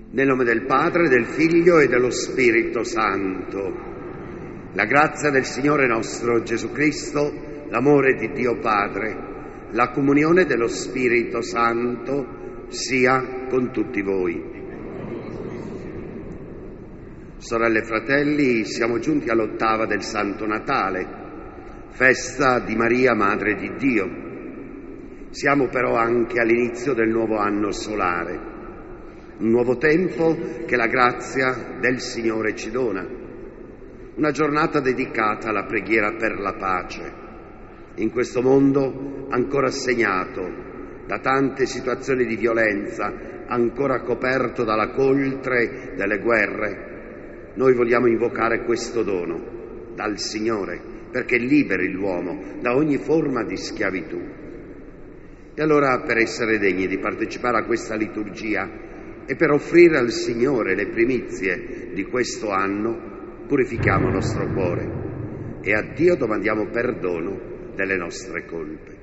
Nel nome del Padre, del Figlio e dello Spirito Santo. La grazia del Signore nostro Gesù Cristo, l'amore di Dio Padre, la comunione dello Spirito Santo sia con tutti voi. Sorelle e fratelli, siamo giunti all'ottava del Santo Natale, festa di Maria, Madre di Dio. Siamo però anche all'inizio del nuovo anno solare, un nuovo tempo che la grazia del Signore ci dona, una giornata dedicata alla preghiera per la pace, in questo mondo ancora segnato da tante situazioni di violenza, ancora coperto dalla coltre delle guerre. Noi vogliamo invocare questo dono dal Signore perché liberi l'uomo da ogni forma di schiavitù. E allora, per essere degni di partecipare a questa liturgia e per offrire al Signore le primizie di questo anno, purifichiamo il nostro cuore e a Dio domandiamo perdono delle nostre colpe.